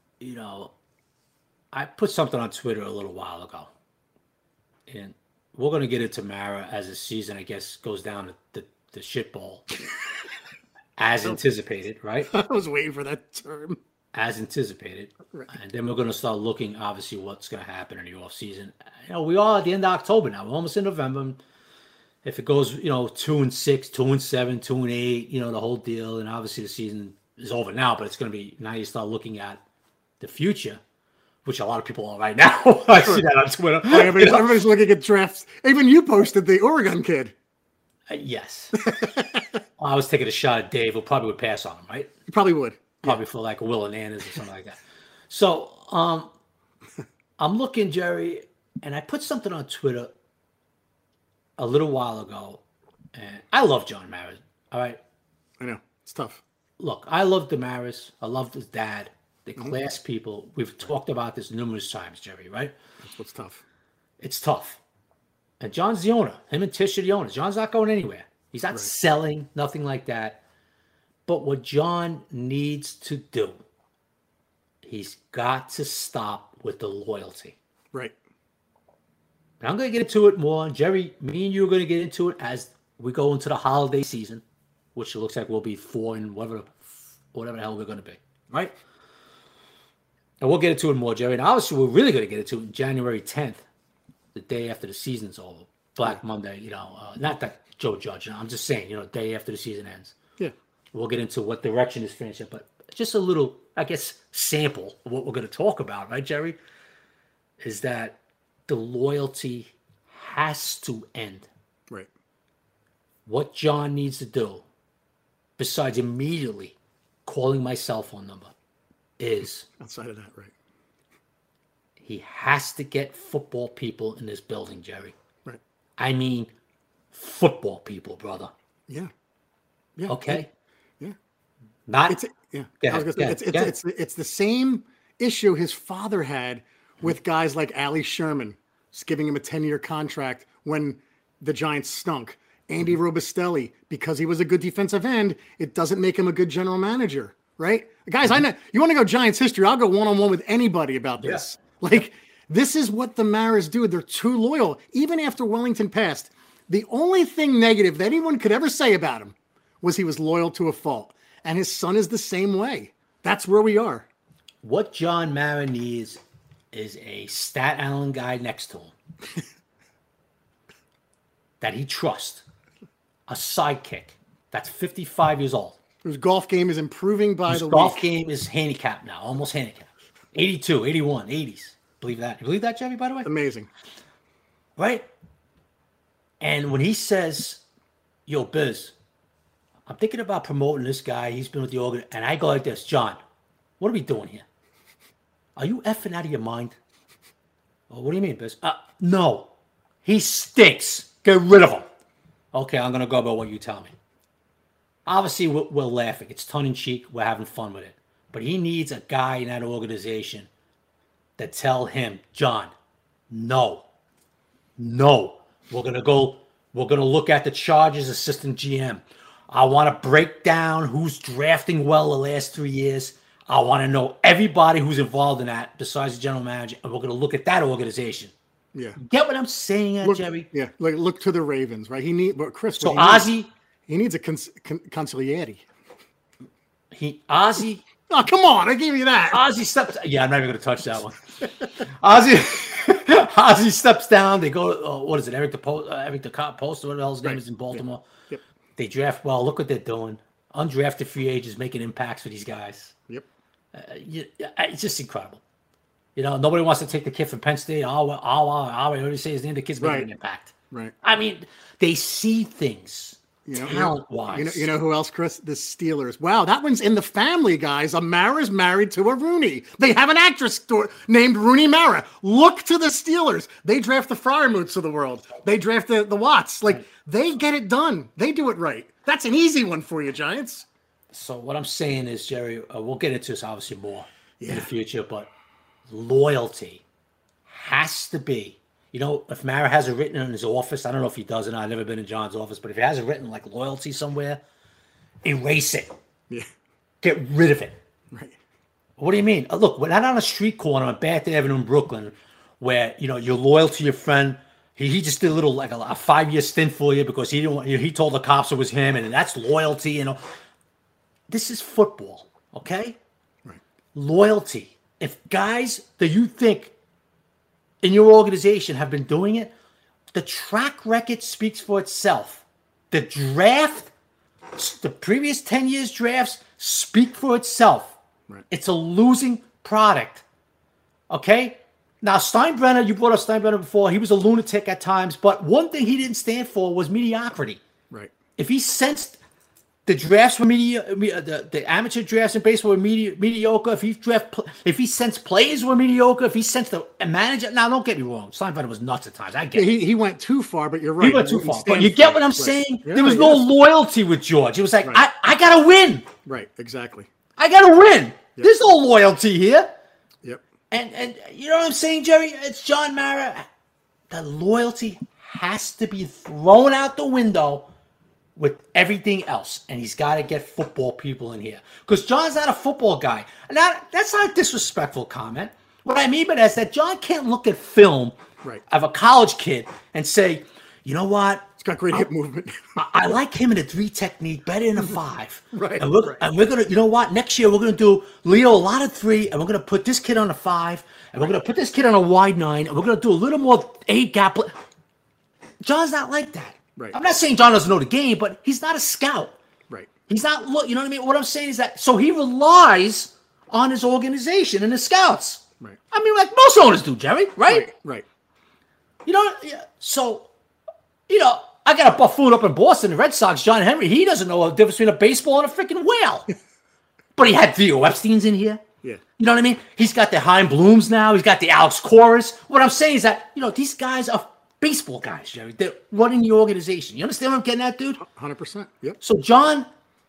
I put something on Twitter a little while ago. And we're going to get into Mara as the season, I guess, goes down the shit bowl. As anticipated, right? I was waiting for that term. As anticipated. Right. And then we're going to start looking, obviously, what's going to happen in the offseason. We are at the end of October now. We're almost in November. If it goes, 2-6, 2-7, 2-8, the whole deal, and obviously the season is over now, but it's going to be, now you start looking at the future, which a lot of people are right now. I see that on Twitter. Everybody's looking at drafts. Even you posted the Oregon kid. Yes. I was taking a shot at Dave, who probably would pass on him, right? You probably would. Probably for like a Will and Anna's or something like that. So I'm looking, Jerry, and I put something on Twitter a little while ago, and I love John Mara. All right. I know. It's tough. Look, I love the Maras. I love his dad. They're class people. We've talked about this numerous times, Jerry, right? That's what's tough. It's tough. And John's the owner. Him and Tish are the owners. John's not going anywhere. He's not selling, nothing like that. But what John needs to do, he's got to stop with the loyalty. Right. And I'm going to get into it more. Jerry, me and you are going to get into it as we go into the holiday season, which it looks like we'll be 4 and whatever the hell we're going to be. Right? And we'll get into it more, Jerry. And obviously, we're really going to get into it January 10th, the day after the season's over. Black Monday, not that Joe Judge. I'm just saying, day after the season ends. Yeah. We'll get into what direction is finished, but just a little, I guess, sample of what we're going to talk about, right, Jerry? Is that the loyalty has to end. Right. What John needs to do, besides immediately calling my cell phone number, is outside of that, right? He has to get football people in this building, Jerry. Right. I mean, football people, brother. Yeah. Yeah. Okay. Yeah. Not. It's it's the same issue his father had with guys like Ali Sherman, just giving him a 10-year contract when the Giants stunk. Andy Robustelli, because he was a good defensive end, it doesn't make him a good general manager, right? Guys, I know you want to go Giants history. I'll go one-on-one with anybody about this. Yeah. Like, this is what the Maras do. They're too loyal. Even after Wellington passed, the only thing negative that anyone could ever say about him was he was loyal to a fault. And his son is the same way. That's where we are. What John Mara needs is a Stat Allen guy next to him that he trusts. A sidekick that's 55 years old. His golf game is improving by the week. His golf game is handicapped now, almost handicapped. 82, 81, 80s. Believe that? You believe that, Jimmy, by the way? Amazing. Right? And when he says, yo, Biz, I'm thinking about promoting this guy. He's been with the organ. And I go like this, John, what are we doing here? Are you effing out of your mind? Oh, what do you mean, Biz? No. He stinks. Get rid of him. Okay, I'm going to go by what you tell me. Obviously, we're laughing. It's tongue-in-cheek. We're having fun with it. But he needs a guy in that organization that tell him, John, no. We're going to look at the Chargers assistant GM. I want to break down who's drafting well the last 3 years. I want to know everybody who's involved in that besides the general manager. And we're going to look at that organization. Yeah. Get what I'm saying, Jerry? Yeah. Like, look to the Ravens, right? Chris. So Ozzie. He needs a consigliere. Ozzie. Oh, come on. I gave you that. Ozzie steps. Yeah, I'm not even going to touch that one. Ozzie steps down. They go, what is it? Eric the Post, or whatever the hell's name is in Baltimore. Yep. They draft well. Look what they're doing. Undrafted free agents making impacts for these guys. Yep. It's just incredible. Nobody wants to take the kid from Penn State. I already say his name. The kid's making an impact. Right. I mean, they see things talent-wise. You know who else, Chris? The Steelers. Wow, that one's in the family, guys. A Mara's married to a Rooney. They have an actress named Rooney Mara. Look to the Steelers. They draft the Freiermuths of the world. They draft the Watts. Like, they get it done. They do it right. That's an easy one for you, Giants. So what I'm saying is, Jerry, we'll get into this obviously more in the future, but loyalty has to be. You know, if Mara has it written in his office, I don't know if he does or not. I've never been in John's office, but if he has it written like loyalty somewhere, erase it. Yeah. Get rid of it. Right. What do you mean? Look, we're not on a street corner on Bath Avenue in Brooklyn where, you know, you're loyal to your friend. He just did a little, like a 5-year stint for you because he didn't want, he told the cops it was him, and that's loyalty, you know. This is football, okay? Right. Loyalty. If guys that you think in your organization have been doing it, the track record speaks for itself. The draft, the previous 10 years drafts speak for itself. Right. It's a losing product. Okay? Now, Steinbrenner, you brought up Steinbrenner before. He was a lunatic at times, but one thing he didn't stand for was mediocrity. Right. If he sensed the drafts were the amateur drafts in baseball were mediocre. If he sensed players were mediocre, if he sensed the manager. Now, don't get me wrong. Steinbrenner was nuts at times. I get it. He went too far, but you're right. He went too far. But you get what I'm saying? Yeah, there was no loyalty with George. It was like, I got to win. Right, exactly. I got to win. Yep. There's no loyalty here. Yep. And you know what I'm saying, Jerry? It's John Mara. The loyalty has to be thrown out the window with everything else, and he's got to get football people in here because John's not a football guy. And that's not a disrespectful comment. What I mean by that is that John can't look at film of a college kid and say, you know what? He's got great hip movement. I like him in a 3 technique better than a 5. Right. And we're gonna, you know what? Next year we're gonna do Leo a lot of 3, and we're gonna put this kid on a 5, and we're gonna put this kid on a wide 9, and we're gonna do a little more 8 gap. John's not like that. Right. I'm not saying John doesn't know the game, but he's not a scout. Right. He's not, you know what I mean? What I'm saying is that, so he relies on his organization and his scouts. Right. I mean, like most owners do, Jerry, right? Right. You know, so, you know, I got a buffoon up in Boston, the Red Sox, John Henry. He doesn't know the difference between a baseball and a freaking whale. But he had Theo Epstein's in here. Yeah. You know what I mean? He's got the Chaim Blooms now. He's got the Alex Coras. What I'm saying is that, you know, these guys are baseball guys, Jerry. They're running the organization. You understand what I'm getting at, dude? 100%. Yep. So, John,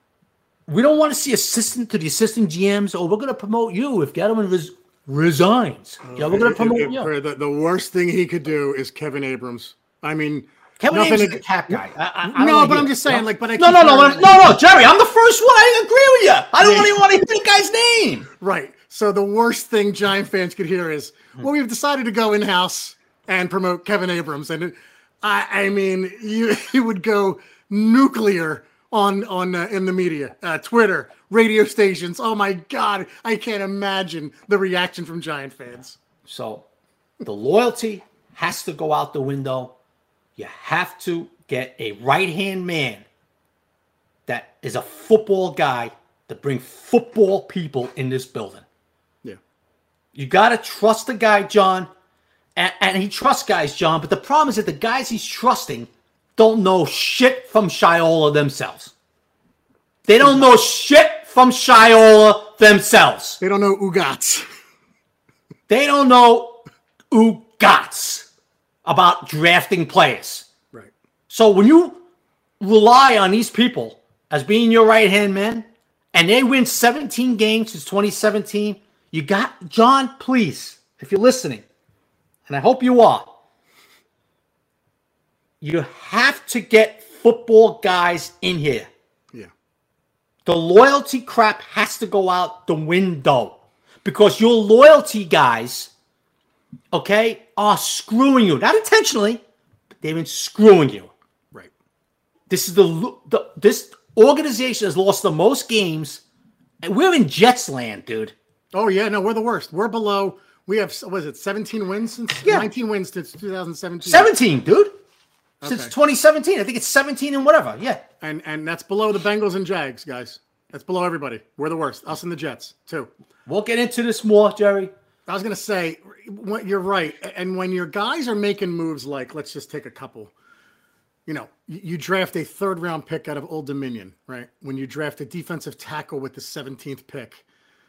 we don't want to see assistant to the assistant GMs. Oh, we're going to promote you if Gettleman resigns. Yeah, we're going to promote you. The worst thing he could do is Kevin Abrams. I mean, Kevin Abrams is a cap guy. No, but I'm just saying, like, but no, Jerry, I'm the first one. I agree with you. I don't even want to hear the guy's name. Right. So the worst thing Giant fans could hear is, well, we've decided to go in-house and promote Kevin Abrams. And I mean, you would go nuclear on in the media, Twitter, radio stations. Oh my God, I can't imagine the reaction from Giant fans. So the loyalty has to go out the window. You have to get a right-hand man that is a football guy to bring football people in this building. Yeah. You got to trust the guy, John. And he trusts guys, John, but the problem is that the guys he's trusting don't know shit from Shiola themselves. They don't know shit from Shiola themselves. They don't know Ugats. They don't know Ugats about drafting players. Right. So when you rely on these people as being your right-hand men, and they win 17 games since 2017, you got, John, please, if you're listening, and I hope you are, you have to get football guys in here. Yeah. The loyalty crap has to go out the window because your loyalty guys, okay, are screwing you. Not intentionally, but they've been screwing you. Right. This is this organization has lost the most games, and we're in Jets land, dude. Oh, yeah, no, we're the worst. We're below. We have, what is it, 17 wins since? 19 wins since 2017. 17, dude. Since Okay. 2017. I think it's 17 and whatever. Yeah. And that's below the Bengals and Jags, guys. That's below everybody. We're the worst. Us and the Jets, too. We'll get into this more, Jerry. I was going to say, you're right. And when your guys are making moves like, let's just take a couple. you draft a 3rd-round pick out of Old Dominion, right? When you draft a defensive tackle with the 17th pick,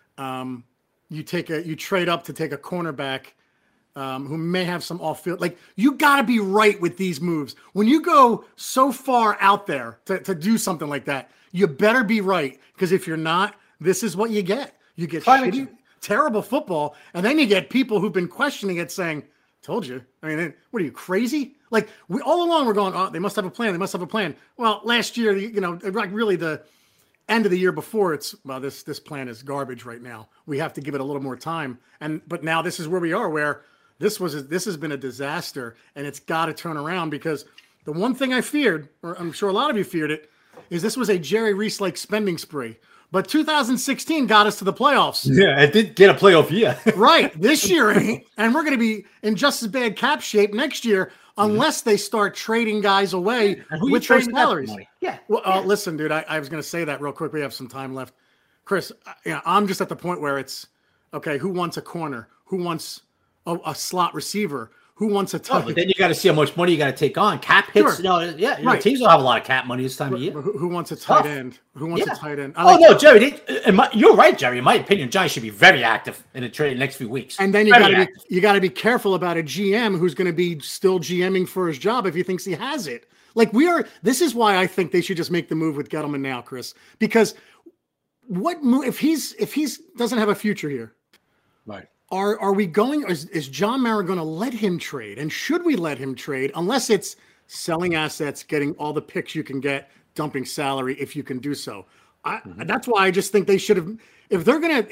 you trade up to take a cornerback who may have some off-field. Like, you got to be right with these moves. When you go so far out there to do something like that, you better be right, because if you're not, this is what you get. You get shitty, terrible football, and then you get people who've been questioning it saying, told you. I mean, what are you, crazy? Like, we all along we're going, oh, they must have a plan. They must have a plan. Well, last year, like really the end of the year before, it's, well, this plan is garbage right now. We have to give it a little more time. But now this is where we are, where this has been a disaster, and it's got to turn around, because the one thing I feared, or I'm sure a lot of you feared it, is this was a Jerry Reese-like spending spree. But 2016 got us to the playoffs. Yeah, it did get a playoff year. Right. This year ain't. And we're going to be in just as bad cap shape next year unless they start trading guys away with their salaries. Yeah. Well, listen, dude, I was going to say that real quick. We have some time left. Chris, I'm just at the point where it's, okay, who wants a corner? Who wants a slot receiver? Who wants a tight? But then you got to see how much money you got to take on. Cap hits. Sure. Right. Teams will have a lot of cap money this time of year. Who wants a tight end? Who wants a tight end? No, Jerry. You're right, Jerry. In my opinion, Giants should be very active in the trade in the next few weeks. And then you got to be careful about a GM who's going to be still GMing for his job if he thinks he has it. Like, this is why I think they should just make the move with Gettleman now, Chris. Because what move if he's doesn't have a future here? Right. Are we going? Is John Mara going to let him trade? And should we let him trade? Unless it's selling assets, getting all the picks you can get, dumping salary if you can do so. That's why I just think they should have. If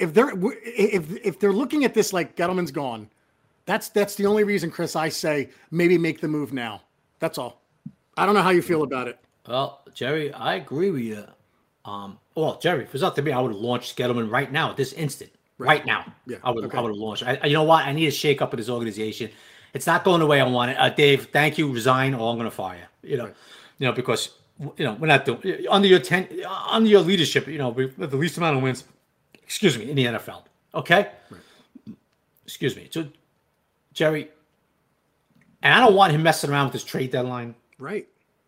they're looking at this like Gettleman's gone, that's the only reason, Chris. I say maybe make the move now. That's all. I don't know how you feel about it. Well, Jerry, I agree with you. Jerry, if it's up to me, I would have launched Gettleman right now at this instant. Right now, I would have launched. You know what? I need a shake up of this organization. It's not going the way I want it. Dave, thank you. Resign, or I'm going to fire you. Because we're not doing under your leadership. We have the least amount of wins. Excuse me, in the NFL. Okay. Right. Excuse me. So, Jerry, and I don't want him messing around with this trade deadline. Right.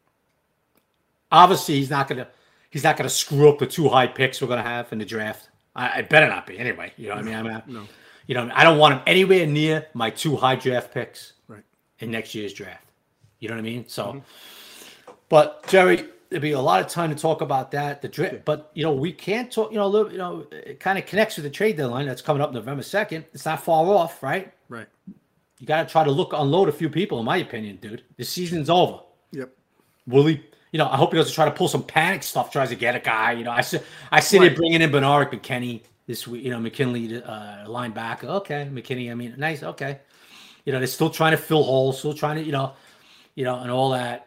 Obviously, he's not going to screw up the 2 high picks we're going to have in the draft. I better not be anyway. You know what I mean? No. I don't want him anywhere near my 2 high draft picks in next year's draft. You know what I mean? So, but Jerry, there'll be a lot of time to talk about that. The draft, but we can't talk. It kind of connects with the trade deadline that's coming up November 2nd. It's not far off, right? Right. You got to try to unload a few people, in my opinion, dude. The season's over. Yep. Will he? I hope he doesn't try to pull some panic stuff, tries to get a guy. I see they're bringing in Bernard McKinney this week, McKinley, linebacker. Okay, McKinney, I mean, nice, okay. They're still trying to fill holes, still trying to, and all that.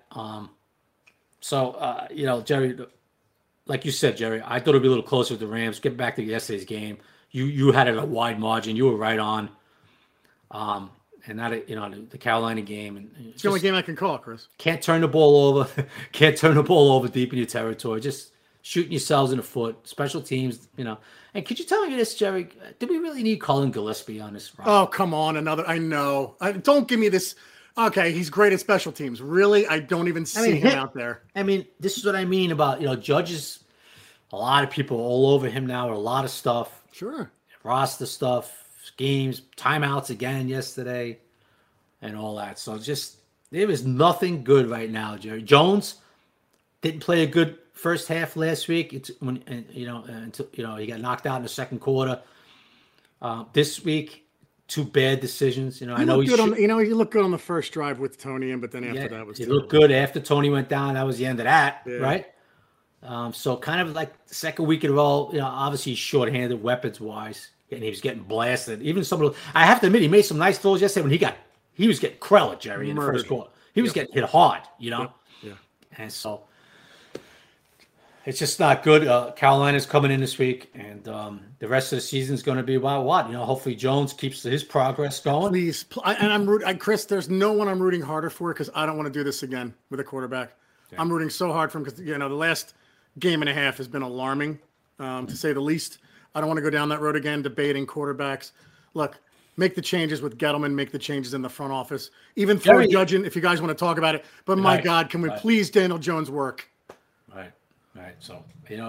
Jerry, like you said, Jerry, I thought it'd be a little closer with the Rams. Get back to yesterday's game. You had it a wide margin. You were right on. And not the Carolina game, and it's the only game I can call, Chris. Can't turn the ball over. Can't turn the ball over deep in your territory. Just shooting yourselves in the foot. Special teams, And could you tell me this, Jerry? Do we really need Cullen Gillespie on this roster? Oh, come on, another. I know. Don't give me this. Okay, he's great at special teams. Really, I don't even see him out there. I mean, this is what I mean about Judge's. A lot of people all over him now. A lot of stuff. Sure. Roster stuff. Schemes, timeouts again yesterday, and all that. So there is nothing good right now, Jerry. Jones didn't play a good first half last week. He got knocked out in the second quarter. This week, 2 bad decisions. I know he looked good on the first drive with Tony, but then after that was. He looked good after Tony went down. That was the end of that, right? So kind of like the second week in a row. Obviously he's shorthanded weapons wise. And he was getting blasted. Even some of those, I have to admit, he made some nice throws yesterday when he was getting crelled, Jerry, in the first quarter. He was getting hit hard, Yeah. And so it's just not good. Carolina's coming in this week, and the rest of the season is going to be about what? Hopefully Jones keeps his progress going. Please, and I'm rooting, Chris. There's no one I'm rooting harder for because I don't want to do this again with a quarterback. Yeah. I'm rooting so hard for him because the last game and a half has been alarming, to say the least. I don't want to go down that road again, debating quarterbacks. Look, make the changes with Gettleman, make the changes in the front office, even throw Judge in if you guys want to talk about it. But my God, can we please Daniel Jones work? Right. So,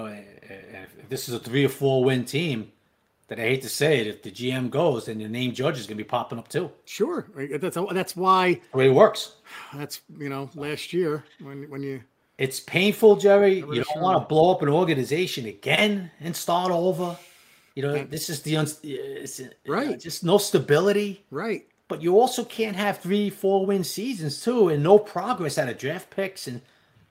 if this is a 3 or 4 win team, that I hate to say it, if the GM goes, then the name Judge is going to be popping up too. Sure. That's why. The way it works. That's, last year when you. It's painful, Jerry. You don't want to blow up an organization again and start over. This is just no stability. Right. But you also can't have 3-4 win seasons too, and no progress out of draft picks, and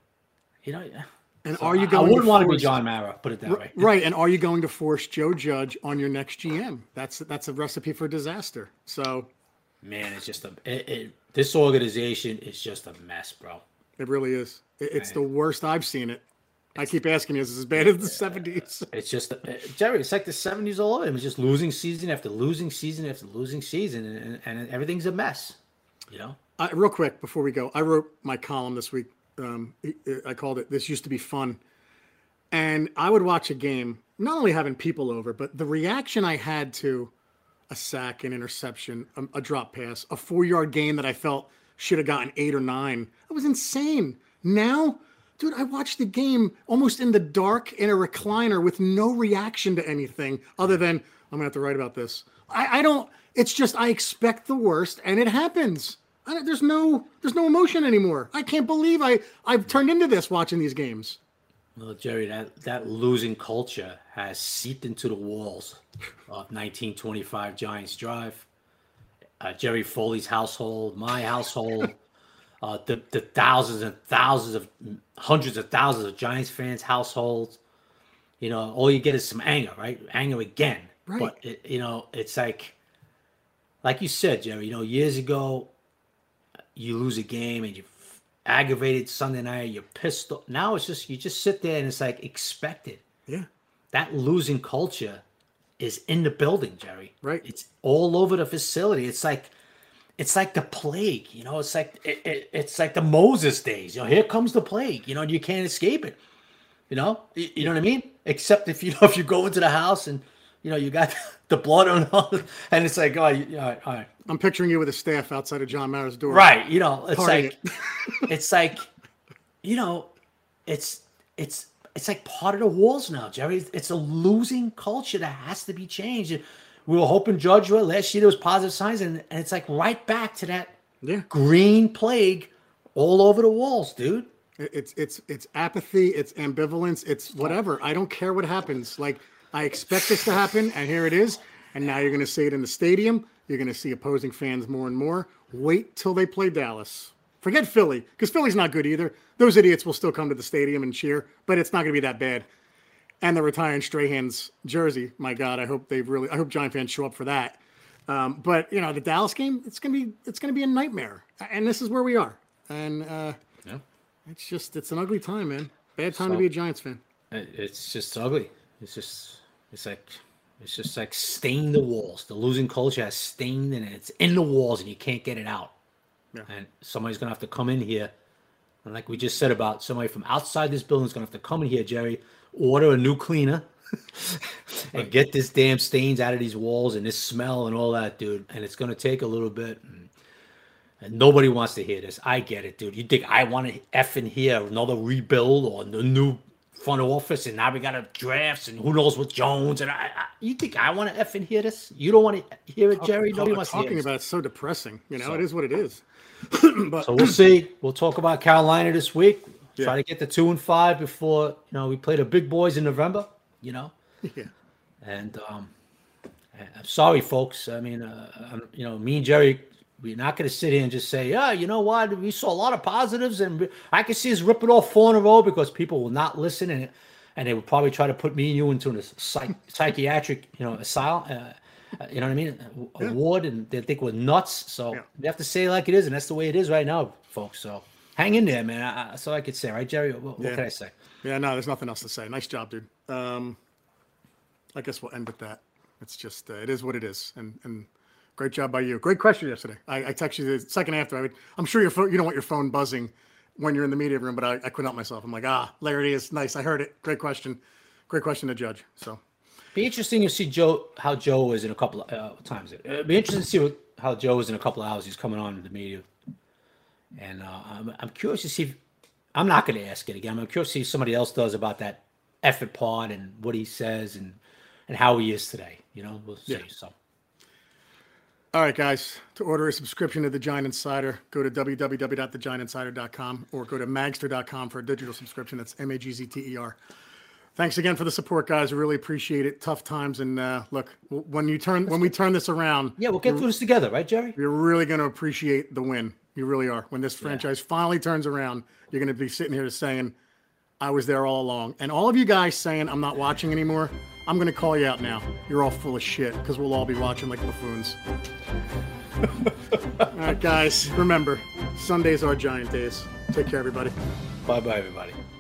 And so are you going? I wouldn't want to be John Mara, put it that way. Right. And are you going to force Joe Judge on your next GM? That's a recipe for disaster. So, man, it's just this organization is just a mess, bro. It really is. It's the worst I've seen it. I keep asking you, is it as bad as the 70s? It's just, Jerry, it's like the 70s all over. It was just losing season after losing season after losing season, and everything's a mess, Real quick, before we go, I wrote my column this week. I called it, "This Used to Be Fun." And I would watch a game, not only having people over, but the reaction I had to a sack, an interception, a drop pass, a 4-yard gain that I felt should have gotten 8 or 9. It was insane. Now, dude, I watched the game almost in the dark in a recliner with no reaction to anything other than, I'm going to have to write about this. It's just, I expect the worst and it happens. There's no emotion anymore. I can't believe I've turned into this watching these games. Well, Jerry, that losing culture has seeped into the walls of 1925 Giants Drive, Jerry Foley's household, my household, the thousands and thousands of hundreds of thousands of Giants fans' households. All you get is some anger, right? Anger again. Right. But it's like you said, Jerry. Years ago, you lose a game and you're aggravated Sunday night. You're pissed off. Now it's just you just sit there and it's like expected. Yeah. That losing culture is in the building, Jerry. Right. It's all over the facility. It's like the plague. It's like it's like the Moses days. Here comes the plague. You can't escape it. You know what I mean? Except if you go into the house and you got the blood on, and it's like, all right. I'm picturing you with a staff outside of John Mara's door. Right. It's like, it's like part of the walls now, Jerry. It's a losing culture that has to be changed. We were hoping Judge last year there was positive signs, and it's like right back to that green plague all over the walls, dude. It's apathy, it's ambivalence, it's whatever. I don't care what happens. Like, I expect this to happen, and here it is. And now you're going to see it in the stadium. You're going to see opposing fans more and more. Wait till they play Dallas. Forget Philly, because Philly's not good either. Those idiots will still come to the stadium and cheer, but it's not going to be that bad. And they're retiring Strahan's jersey. My God, I hope Giant fans show up for that. But the Dallas game, it's going to be a nightmare. And this is where we are. And it's an ugly time, man. Bad time to be a Giants fan. It's just ugly. It's just like stained the walls. The losing culture has stained, and it's in the walls, and you can't get it out. Yeah. And somebody's going to have to come in here. And like we just said about somebody from outside this building is going to have to come in here, Jerry, order a new cleaner and get this damn stains out of these walls and this smell and all that, dude. And it's going to take a little bit. And nobody wants to hear this. I get it, dude. You think I want to effing hear another rebuild or a new front office, and now we got a drafts, and who knows what Jones, and you think I want to effing hear this? You don't want to hear it, Jerry? Nobody wants to hear it. Talking about it's so depressing. It is what it is. But, so we'll see. We'll talk about Carolina this week. Try to get the 2-5 before we play the big boys in November. Yeah. And I'm sorry, folks. I mean, me and Jerry, we're not going to sit here and just say, you know what? We saw a lot of positives, and I can see us ripping off 4 in a row because people will not listen, and they would probably try to put me and you into a psychiatric, asylum, you know what I mean, a ward, and they think we're nuts. So we have to say it like it is, and that's the way it is right now, folks. So hang in there, man. That's all I could say, right, Jerry? What can I say? Yeah, no, there's nothing else to say. Nice job, dude. I guess we'll end with that. It's just, it is what it is, and great job by you. Great question yesterday. I texted you the second after. I'm sure you don't want your phone buzzing when you're in the media room, but I couldn't help myself. I'm like, there it is. Nice. I heard it. Great question. Great question to Judge. So Be interesting to see how Joe is in a couple of times. It'd be interesting to see how Joe is in a couple of hours. He's coming on in the media, and I'm curious to see. I'm not going to ask it again. I'm curious to see if somebody else does about that effort pod and what he says and how he is today. We'll see. Yeah. So. All right, guys. To order a subscription to The Giant Insider, go to www.thegiantinsider.com or go to magster.com for a digital subscription. That's MAGZTER. Thanks again for the support, guys. I really appreciate it. Tough times, and look, when we turn this around, we'll get through this together, right, Jerry? You're really going to appreciate the win. You really are. When this franchise finally turns around, you're going to be sitting here saying, "I was there all along." And all of you guys saying, "I'm not watching anymore," I'm going to call you out now. You're all full of shit because we'll all be watching like buffoons. All right, guys. Remember, Sundays are Giant days. Take care, everybody. Bye-bye, everybody.